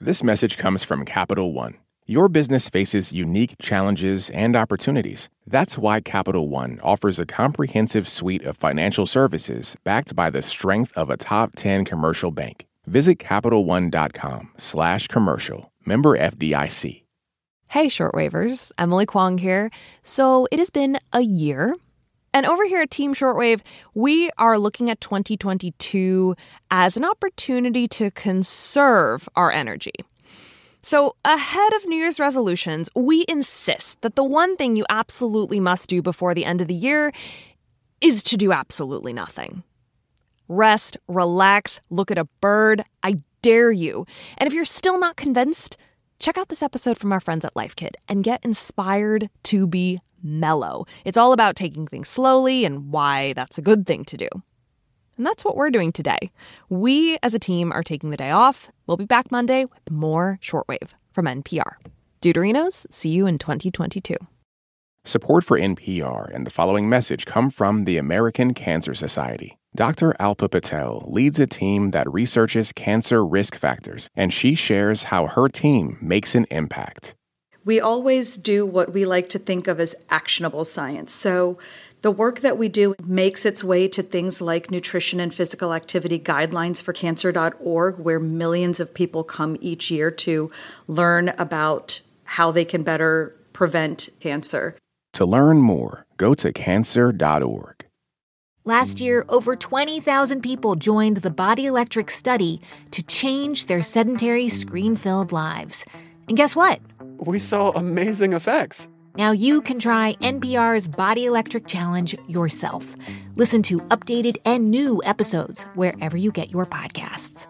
This message comes from Capital One. Your business faces unique challenges and opportunities. That's why Capital One offers a comprehensive suite of financial services backed by the strength of a top 10 commercial bank. Visit CapitalOne.com/commercial. Member FDIC. Hey, Shortwavers. Emily Kwong here. So it has been a year. And over here at Team Shortwave, we are looking at 2022 as an opportunity to conserve our energy. So ahead of New Year's resolutions, we insist that the one thing you absolutely must do before the end of the year is to do absolutely nothing. Rest, relax, look at a bird. I dare you. And if you're still not convinced, check out this episode from our friends at Life Kit and get inspired to be mellow. It's all about taking things slowly and why that's a good thing to do. And that's what we're doing today. We, as a team, are taking the day off. We'll be back Monday with more Shortwave from NPR. Deuterinos, see you in 2022. Support for NPR and the following message come from the American Cancer Society. Dr. Alpa Patel leads a team that researches cancer risk factors, and she shares how her team makes an impact. We always do what we like to think of as actionable science. So the work that we do makes its way to things like nutrition and physical activity guidelines for cancer.org, where millions of people come each year to learn about how they can better prevent cancer. To learn more, go to cancer.org. Last year, over 20,000 people joined the Body Electric study to change their sedentary, screen-filled lives. And guess what? We saw amazing effects. Now you can try NPR's Body Electric Challenge yourself. Listen to updated and new episodes wherever you get your podcasts.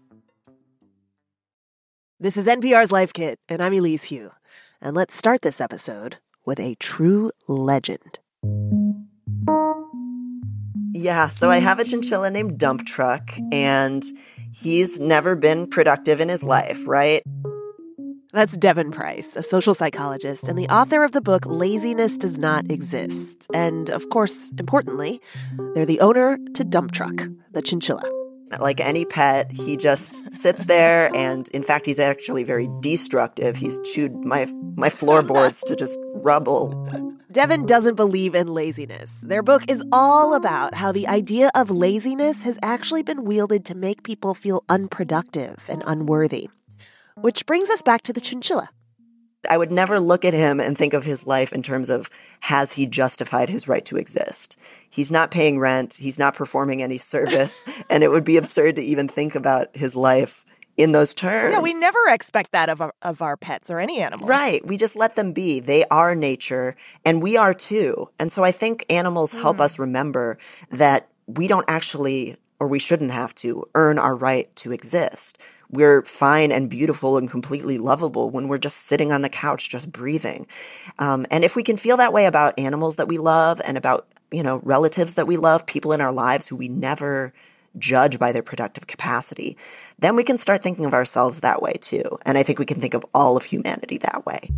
This is NPR's Life Kit, and I'm Elise Hu. And let's start this episode with a true legend. Yeah, so I have a chinchilla named Dump Truck, and he's never been productive in his life, right? That's Devin Price, a social psychologist and the author of the book Laziness Does Not Exist. And, of course, importantly, they're the owner to Dump Truck, the chinchilla. Like any pet, he just sits there, and in fact, he's actually very destructive. He's chewed my floorboards to just rubble. Devin doesn't believe in laziness. Their book is all about how the idea of laziness has actually been wielded to make people feel unproductive and unworthy. Which brings us back to the chinchilla. I would never look at him and think of his life in terms of, has he justified his right to exist? He's not paying rent. He's not performing any service. And it would be absurd to even think about his life in those terms. Yeah, we never expect that of our pets or any animal. Right. We just let them be. They are nature, and we are too. And so I think animals help us remember that we don't actually, or we shouldn't have to, earn our right to exist. We're fine and beautiful and completely lovable when we're just sitting on the couch, just breathing. And if we can feel that way about animals that we love and about, relatives that we love, people in our lives who we never judge by their productive capacity, then we can start thinking of ourselves that way too. And I think we can think of all of humanity that way.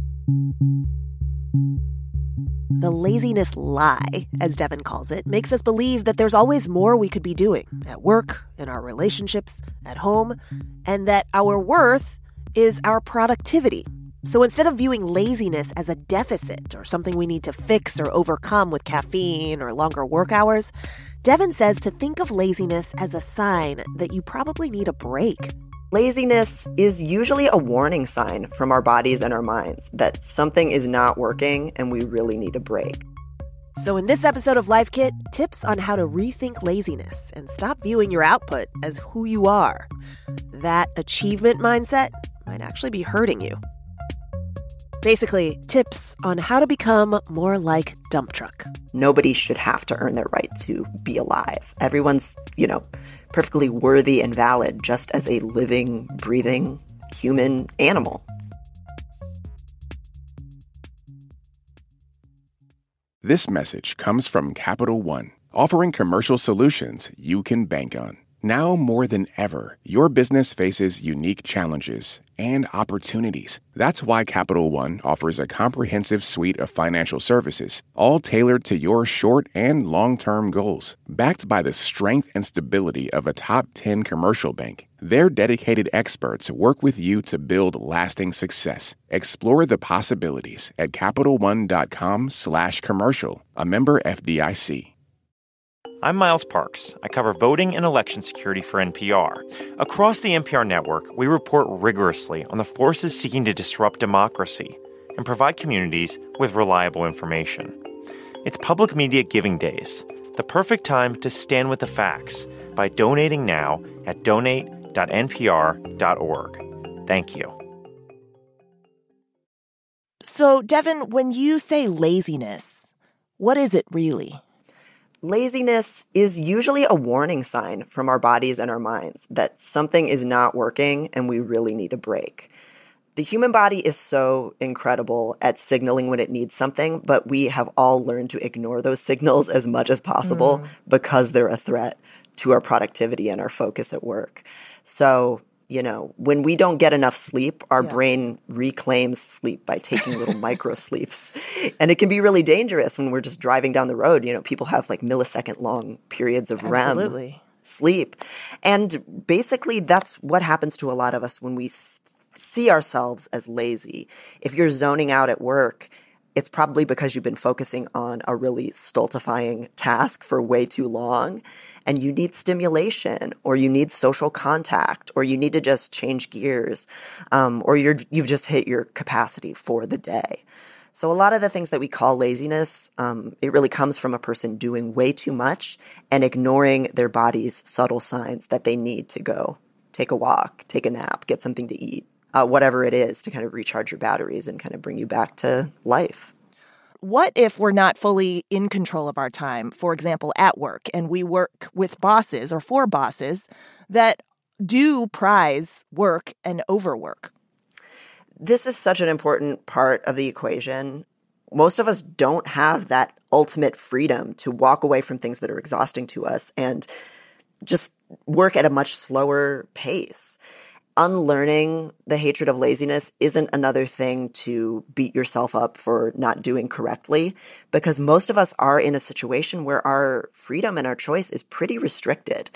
The laziness lie, as Devin calls it, makes us believe that there's always more we could be doing at work, in our relationships, at home, and that our worth is our productivity. So instead of viewing laziness as a deficit or something we need to fix or overcome with caffeine or longer work hours, Devin says to think of laziness as a sign that you probably need a break. Laziness is usually a warning sign from our bodies and our minds that something is not working and we really need a break. So in this episode of Life Kit, tips on how to rethink laziness and stop viewing your output as who you are. That achievement mindset might actually be hurting you. Basically, tips on how to become more like Dump Truck. Nobody should have to earn their right to be alive. Everyone's, perfectly worthy and valid just as a living, breathing human animal. This message comes from Capital One, offering commercial solutions you can bank on. Now more than ever, your business faces unique challenges and opportunities. That's why Capital One offers a comprehensive suite of financial services, all tailored to your short and long-term goals. Backed by the strength and stability of a top 10 commercial bank, their dedicated experts work with you to build lasting success. Explore the possibilities at CapitalOne.com/commercial, a member FDIC. I'm Miles Parks. I cover voting and election security for NPR. Across the NPR network, we report rigorously on the forces seeking to disrupt democracy and provide communities with reliable information. It's Public Media Giving Days, the perfect time to stand with the facts by donating now at donate.npr.org. Thank you. So, Devin, when you say laziness, what is it really? Laziness is usually a warning sign from our bodies and our minds that something is not working and we really need a break. The human body is so incredible at signaling when it needs something, but we have all learned to ignore those signals as much as possible because they're a threat to our productivity and our focus at work. So, when we don't get enough sleep, our brain reclaims sleep by taking little micro sleeps. And it can be really dangerous when we're just driving down the road. People have like millisecond long periods of REM sleep. And basically that's what happens to a lot of us when we see ourselves as lazy. If you're zoning out at work, it's probably because you've been focusing on a really stultifying task for way too long. And you need stimulation, or you need social contact, or you need to just change gears, or you've just hit your capacity for the day. So a lot of the things that we call laziness, it really comes from a person doing way too much and ignoring their body's subtle signs that they need to go take a walk, take a nap, get something to eat, whatever it is to kind of recharge your batteries and kind of bring you back to life. What if we're not fully in control of our time, for example, at work, and we work with bosses or for bosses that do prize work and overwork? This is such an important part of the equation. Most of us don't have that ultimate freedom to walk away from things that are exhausting to us and just work at a much slower pace. Unlearning the hatred of laziness isn't another thing to beat yourself up for not doing correctly, because most of us are in a situation where our freedom and our choice is pretty restricted.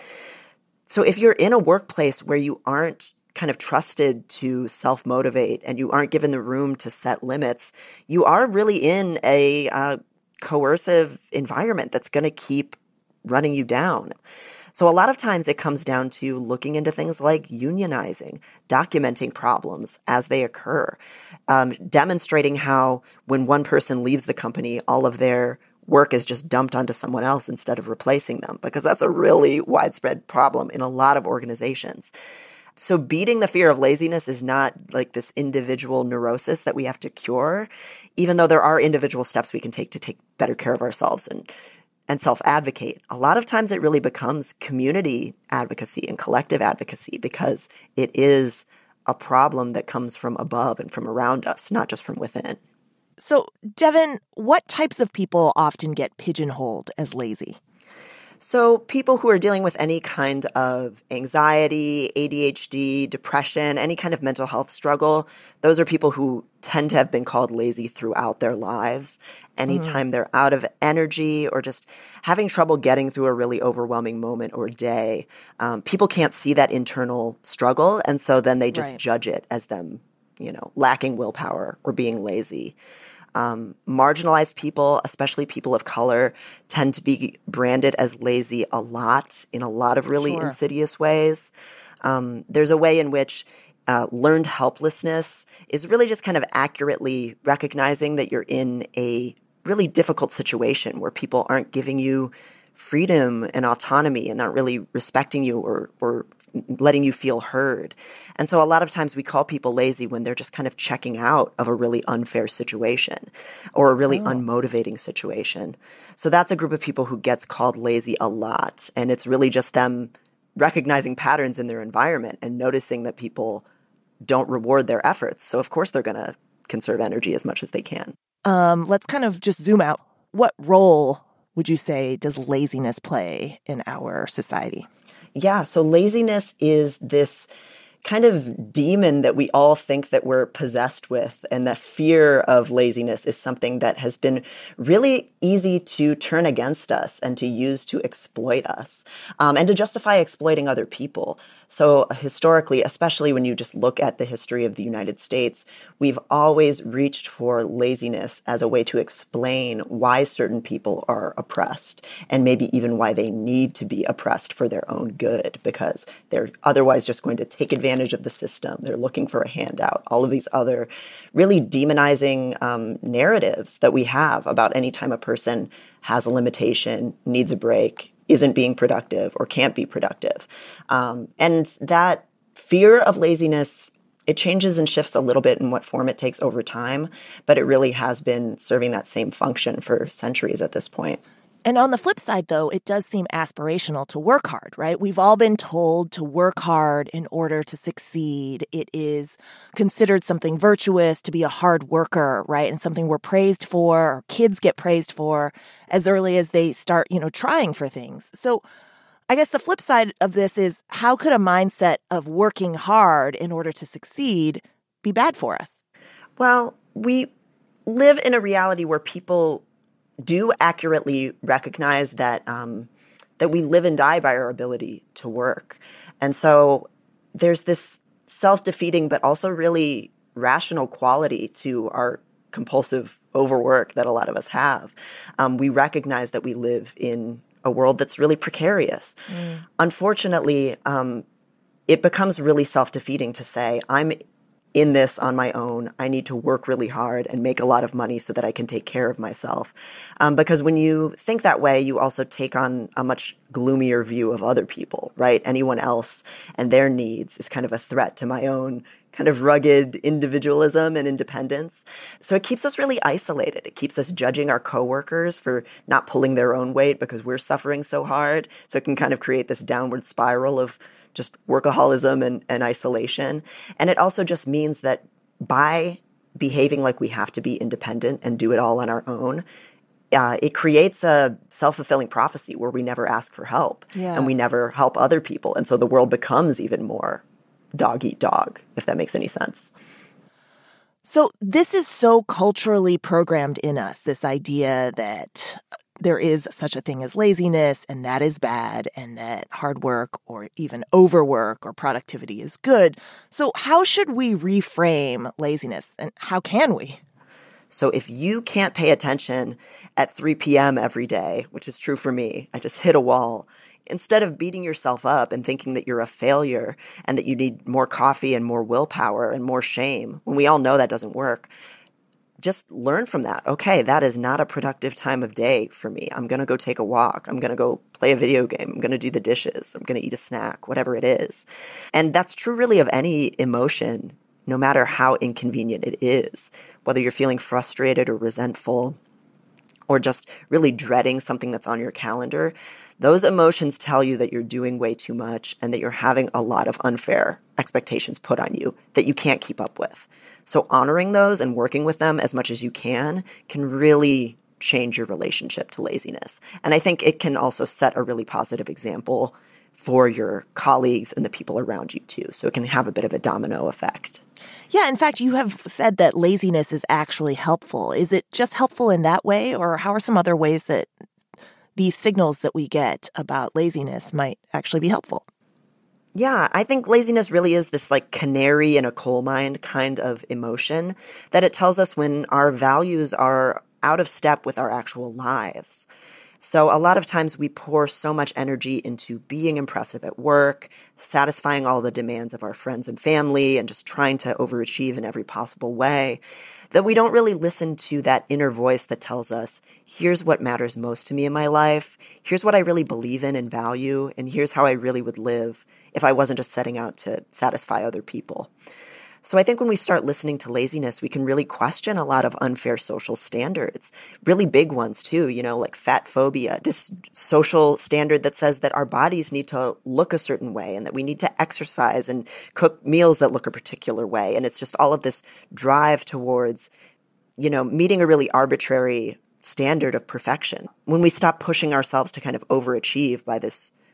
So if you're in a workplace where you aren't kind of trusted to self-motivate and you aren't given the room to set limits, you are really in a coercive environment that's going to keep running you down. So a lot of times it comes down to looking into things like unionizing, documenting problems as they occur, demonstrating how when one person leaves the company, all of their work is just dumped onto someone else instead of replacing them, because that's a really widespread problem in a lot of organizations. So beating the fear of laziness is not like this individual neurosis that we have to cure, even though there are individual steps we can take to take better care of ourselves and self-advocate. A lot of times it really becomes community advocacy and collective advocacy, because it is a problem that comes from above and from around us, not just from within. So, Devin, what types of people often get pigeonholed as lazy? So people who are dealing with any kind of anxiety, ADHD, depression, any kind of mental health struggle, those are people who tend to have been called lazy throughout their lives. Anytime they're out of energy or just having trouble getting through a really overwhelming moment or day, people can't see that internal struggle, and so then they just judge it as them, lacking willpower or being lazy. Marginalized people, especially people of color, tend to be branded as lazy a lot in a lot of really insidious ways. There's a way in which learned helplessness is really just kind of accurately recognizing that you're in a really difficult situation where people aren't giving you freedom and autonomy and not really respecting you or letting you feel heard. And so a lot of times we call people lazy when they're just kind of checking out of a really unfair situation or a really unmotivating situation. So that's a group of people who gets called lazy a lot. And it's really just them recognizing patterns in their environment and noticing that people don't reward their efforts. So of course they're going to conserve energy as much as they can. Let's kind of just zoom out. What role would you say does laziness play in our society? Yeah, so laziness is this kind of demon that we all think that we're possessed with. And the fear of laziness is something that has been really easy to turn against us and to use to exploit us, and to justify exploiting other people. So historically, especially when you just look at the history of the United States, we've always reached for laziness as a way to explain why certain people are oppressed, and maybe even why they need to be oppressed for their own good, because they're otherwise just going to take advantage of the system. They're looking for a handout. All of these other really demonizing narratives that we have about any time a person has a limitation, needs a break, isn't being productive, or can't be productive. And that fear of laziness, it changes and shifts a little bit in what form it takes over time, but it really has been serving that same function for centuries at this point. And on the flip side, though, it does seem aspirational to work hard, right? We've all been told to work hard in order to succeed. It is considered something virtuous to be a hard worker, right? And something we're praised for, or kids get praised for as early as they start, trying for things. So I guess the flip side of this is, how could a mindset of working hard in order to succeed be bad for us? Well, we live in a reality where people do accurately recognize that that we live and die by our ability to work. And so there's this self-defeating but also really rational quality to our compulsive overwork that a lot of us have. We recognize that we live in a world that's really precarious. Unfortunately, it becomes really self-defeating to say, I'm in this on my own. I need to work really hard and make a lot of money so that I can take care of myself. Because when you think that way, you also take on a much gloomier view of other people, right? Anyone else and their needs is kind of a threat to my own kind of rugged individualism and independence. So it keeps us really isolated. It keeps us judging our coworkers for not pulling their own weight because we're suffering so hard. So it can kind of create this downward spiral of just workaholism and isolation. And it also just means that by behaving like we have to be independent and do it all on our own, it creates a self-fulfilling prophecy where we never ask for help and we never help other people. And so the world becomes even more dog eat dog, if that makes any sense. So this is so culturally programmed in us, this idea that there is such a thing as laziness, and that is bad, and that hard work or even overwork or productivity is good. So how should we reframe laziness, and how can we? So if you can't pay attention at 3 p.m. every day, which is true for me, I just hit a wall, instead of beating yourself up and thinking that you're a failure and that you need more coffee and more willpower and more shame, when we all know that doesn't work, just learn from that. Okay, that is not a productive time of day for me. I'm going to go take a walk. I'm going to go play a video game. I'm going to do the dishes. I'm going to eat a snack, whatever it is. And that's true really of any emotion, no matter how inconvenient it is, whether you're feeling frustrated or resentful or just really dreading something that's on your calendar. Those emotions tell you that you're doing way too much and that you're having a lot of unfair expectations put on you that you can't keep up with. So honoring those and working with them as much as you can really change your relationship to laziness. And I think it can also set a really positive example for your colleagues and the people around you too. So it can have a bit of a domino effect. Yeah, in fact, you have said that laziness is actually helpful. Is it just helpful in that way, or how are some other ways that these signals that we get about laziness might actually be helpful? Yeah, I think laziness really is this like canary in a coal mine kind of emotion that it tells us when our values are out of step with our actual lives. So a lot of times we pour so much energy into being impressive at work, satisfying all the demands of our friends and family, and just trying to overachieve in every possible way, that we don't really listen to that inner voice that tells us, here's what matters most to me in my life, here's what I really believe in and value, and here's how I really would live if I wasn't just setting out to satisfy other people. So I think when we start listening to laziness, we can really question a lot of unfair social standards, really big ones too, like fat phobia, this social standard that says that our bodies need to look a certain way and that we need to exercise and cook meals that look a particular way. And it's just all of this drive towards, meeting a really arbitrary standard of perfection. When we stop pushing ourselves to kind of overachieve by this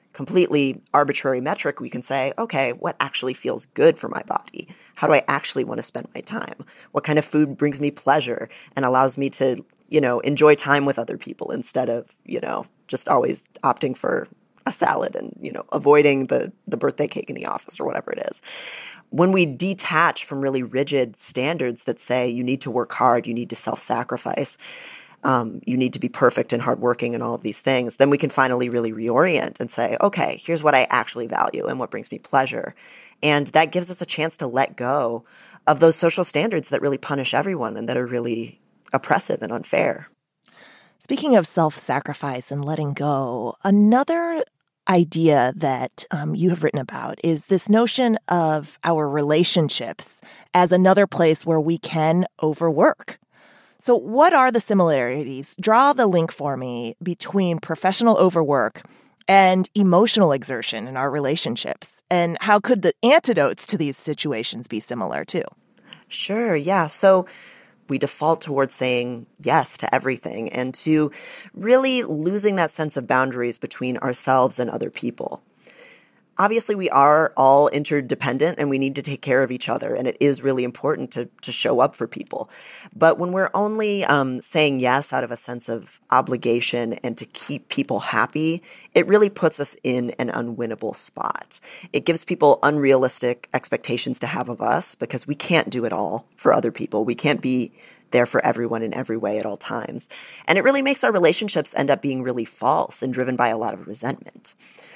completely arbitrary metric, we can say, okay, what actually feels good for my body? How do I actually want to spend my time? What kind of food brings me pleasure and allows me to, enjoy time with other people instead of, just always opting for a salad and, avoiding the birthday cake in the office or whatever it is. When we detach from really rigid standards that say you need to work hard, you need to self-sacrifice, you need to be perfect and hardworking and all of these things, then we can finally really reorient and say, okay, here's what I actually value and what brings me pleasure. And that gives us a chance to let go of those social standards that really punish everyone and that are really oppressive and unfair. Speaking of self-sacrifice and letting go, another idea that you have written about is this notion of our relationships as another place where we can overwork. So what are the similarities? Draw the link for me between professional overwork and emotional exertion in our relationships. And how could the antidotes to these situations be similar too? Sure, yeah. So we default towards saying yes to everything and to really losing that sense of boundaries between ourselves and other people. Obviously, we are all interdependent and we need to take care of each other. And it is really important to show up for people. But when we're only saying yes out of a sense of obligation and to keep people happy, it really puts us in an unwinnable spot. It gives people unrealistic expectations to have of us because we can't do it all for other people. We can't be there for everyone in every way at all times. And it really makes our relationships end up being really false and driven by a lot of resentment.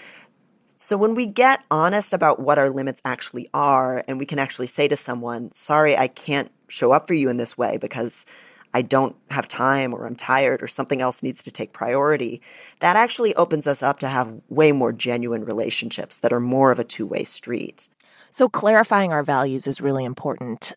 So when we get honest about what our limits actually are, and we can actually say to someone, sorry, I can't show up for you in this way because I don't have time or I'm tired or something else needs to take priority, that actually opens us up to have way more genuine relationships that are more of a two-way street. So clarifying our values is really important.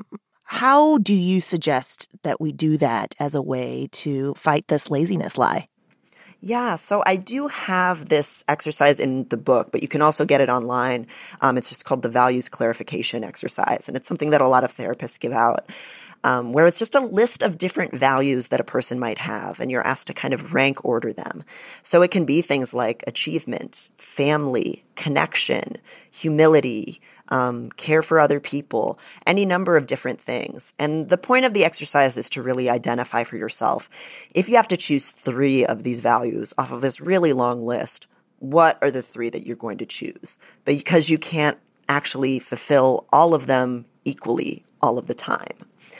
How do you suggest that we do that as a way to fight this laziness lie? Yeah, so I do have this exercise in the book, but you can also get it online. It's just called the Values Clarification Exercise, and it's something that a lot of therapists give out, where it's just a list of different values that a person might have, and you're asked to kind of rank order them. So it can be things like achievement, family, connection, humility, care for other people, any number of different things. And the point of the exercise is to really identify for yourself, if you have to choose 3 of these values off of this really long list, what are the 3 that you're going to choose? Because you can't actually fulfill all of them equally all of the time.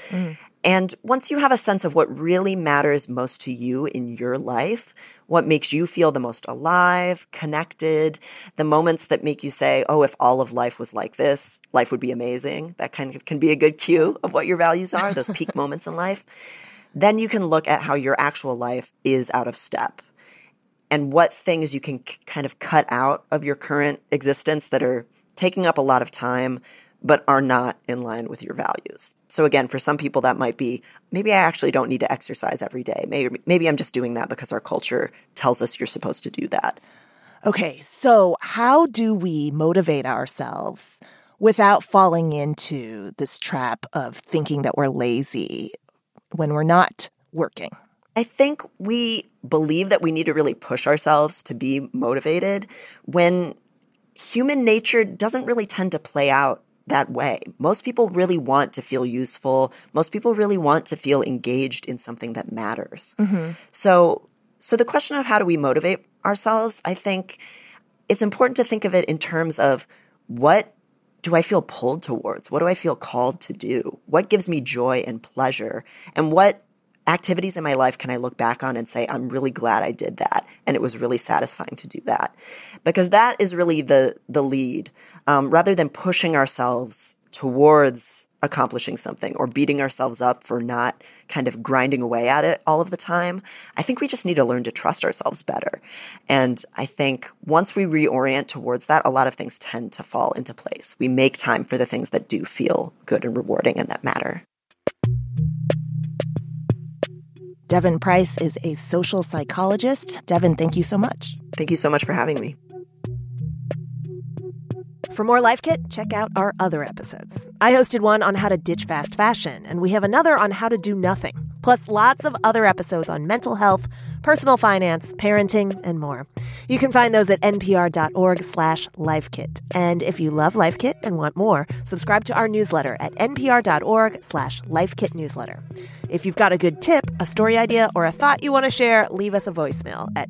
And once you have a sense of what really matters most to you in your life, what makes you feel the most alive, connected, the moments that make you say, oh, if all of life was like this, life would be amazing. That kind of can be a good cue of what your values are, those peak moments in life. Then you can look at how your actual life is out of step and what things you can kind of cut out of your current existence that are taking up a lot of time but are not in line with your values. So again, for some people that might be, maybe I actually don't need to exercise every day. Maybe I'm just doing that because our culture tells us you're supposed to do that. Okay, so how do we motivate ourselves without falling into this trap of thinking that we're lazy when we're not working? I think we believe that we need to really push ourselves to be motivated when human nature doesn't really tend to play out that way. Most people really want to feel useful. Most people really want to feel engaged in something that matters. Mm-hmm. So the question of how do we motivate ourselves, I think it's important to think of it in terms of what do I feel pulled towards? What do I feel called to do? What gives me joy and pleasure? And what activities in my life can I look back on and say, I'm really glad I did that, and it was really satisfying to do that? Because that is really the lead. Rather than pushing ourselves towards accomplishing something or beating ourselves up for not kind of grinding away at it all of the time, I think we just need to learn to trust ourselves better. And I think once we reorient towards that, a lot of things tend to fall into place. We make time for the things that do feel good and rewarding and that matter. Devin Price is a social psychologist. Devin, thank you so much. Thank you so much for having me. For more Life Kit, check out our other episodes. I hosted one on how to ditch fast fashion, and we have another on how to do nothing, plus lots of other episodes on mental health, personal finance, parenting, and more. You can find those at npr.org/lifekit. And if you love Life Kit and want more, subscribe to our newsletter at npr.org/lifekitnewsletter. If you've got a good tip, a story idea, or a thought you want to share, leave us a voicemail at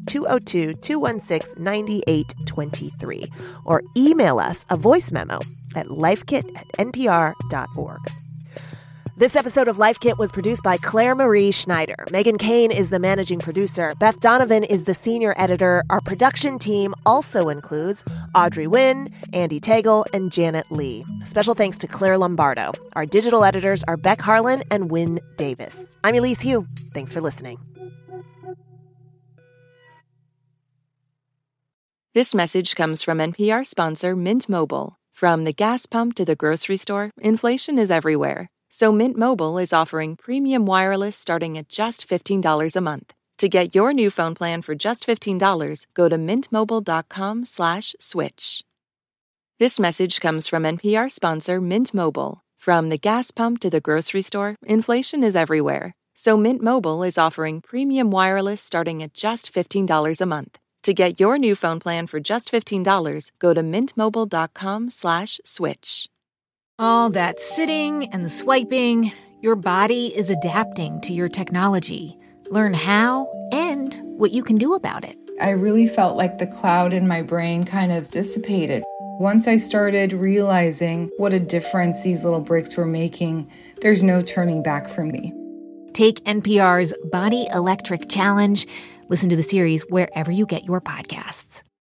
202-216-9823 or email us a voice memo at lifekit@npr.org. This episode of Life Kit was produced by Claire Marie Schneider. Megan Kane is the managing producer. Beth Donovan is the senior editor. Our production team also includes Audrey Nguyen, Andy Tagle, and Janet Lee. Special thanks to Claire Lombardo. Our digital editors are Beck Harlan and Wynn Davis. I'm Elise Hu. Thanks for listening. This message comes from NPR sponsor Mint Mobile. From the gas pump to the grocery store, inflation is everywhere. So Mint Mobile is offering premium wireless starting at just $15 a month. To get your new phone plan for just $15, go to mintmobile.com/switch. This message comes from NPR sponsor Mint Mobile. From the gas pump to the grocery store, inflation is everywhere. So Mint Mobile is offering premium wireless starting at just $15 a month. To get your new phone plan for just $15, go to mintmobile.com/switch. All that sitting and swiping, your body is adapting to your technology. Learn how and what you can do about it. I really felt like the cloud in my brain kind of dissipated. Once I started realizing what a difference these little breaks were making, there's no turning back for me. Take NPR's Body Electric Challenge. Listen to the series wherever you get your podcasts.